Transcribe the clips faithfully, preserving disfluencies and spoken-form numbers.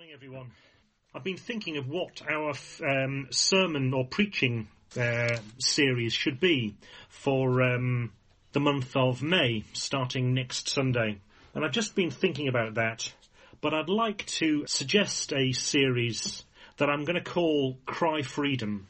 morning, everyone. I've been thinking of what our um, sermon or preaching uh, series should be for um, the month of May, starting next Sunday. And I've just been thinking about that, but I'd like to suggest a series that I'm going to call Cry Freedom.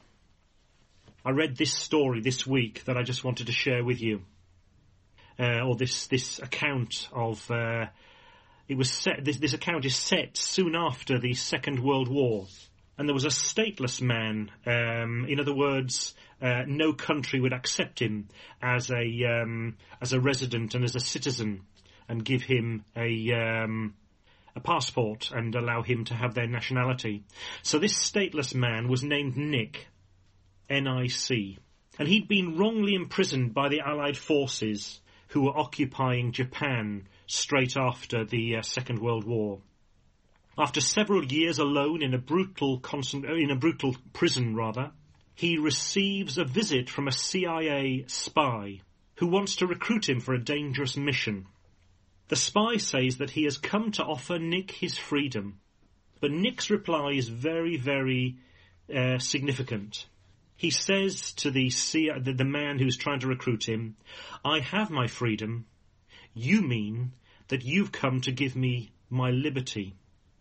I read this story this week that I just wanted to share with you, uh, or this this account of... Uh, It was set, this, this account is set soon after the Second World War. And there was a stateless man. Um, in other words, uh, no country would accept him as a um, as a resident and as a citizen and give him a um, a passport and allow him to have their nationality. So this stateless man was named Nick, N I C. And he'd been wrongly imprisoned by the Allied forces who were occupying Japan straight after the uh, Second World War. After several years alone in a brutal concent- in a brutal prison, rather, he receives a visit from a C I A spy who wants to recruit him for a dangerous mission. The spy says that he has come to offer Nick his freedom, but Nick's reply is very, very uh, significant. He says to the, C- the the man who's trying to recruit him, "I have my freedom. You mean that you've come to give me my liberty."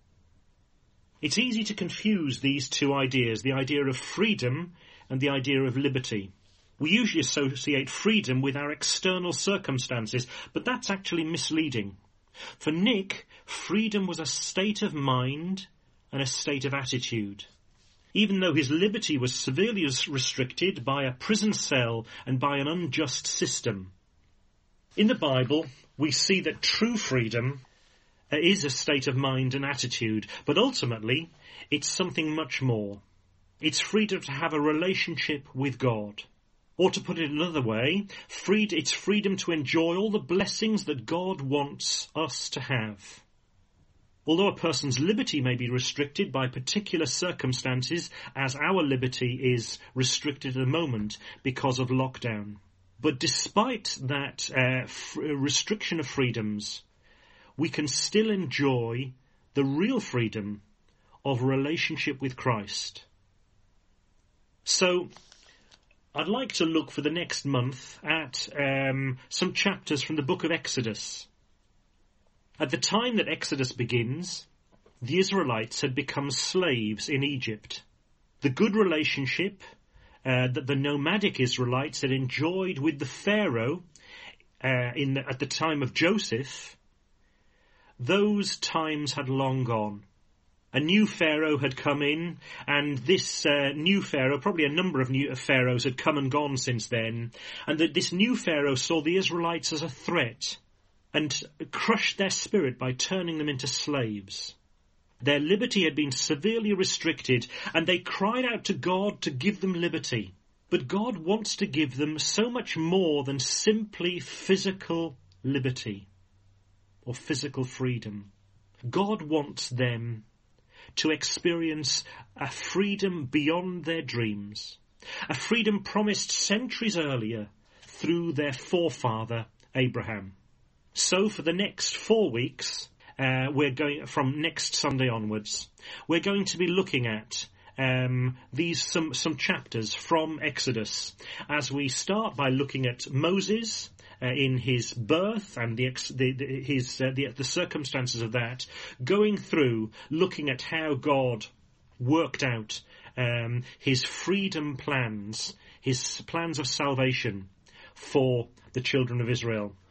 It's easy to confuse these two ideas, the idea of freedom and the idea of liberty. We usually associate freedom with our external circumstances, but that's actually misleading. For Nick, freedom was a state of mind and a state of attitude. Even though his liberty was severely restricted by a prison cell and by an unjust system. In the Bible, we see that true freedom is a state of mind and attitude, but ultimately, it's something much more. It's freedom to have a relationship with God. Or to put it another way, freed, it's freedom to enjoy all the blessings that God wants us to have. Although a person's liberty may be restricted by particular circumstances, as our liberty is restricted at the moment because of lockdown. But despite that uh, f- restriction of freedoms, we can still enjoy the real freedom of relationship with Christ. So, I'd like to look for the next month at um, some chapters from the book of Exodus. At the time that Exodus begins, the Israelites had become slaves in Egypt. The good relationship uh, that the nomadic Israelites had enjoyed with the Pharaoh uh, in the, at the time of Joseph, those times had long gone. A new Pharaoh had come in, and this uh, new Pharaoh, probably a number of new Pharaohs had come and gone since then, and that this new Pharaoh saw the Israelites as a threat and crushed their spirit by turning them into slaves. Their liberty had been severely restricted, and they cried out to God to give them liberty. But God wants to give them so much more than simply physical liberty or physical freedom. God wants them to experience a freedom beyond their dreams, a freedom promised centuries earlier through their forefather Abraham. So for the next four weeks, uh, we're going from next Sunday onwards, we're going to be looking at um, these some some chapters from Exodus, as we start by looking at Moses uh, in his birth and the, ex- the, the his uh, the, the circumstances of that, going through looking at how God worked out um, his freedom plans, his plans of salvation for the children of Israel.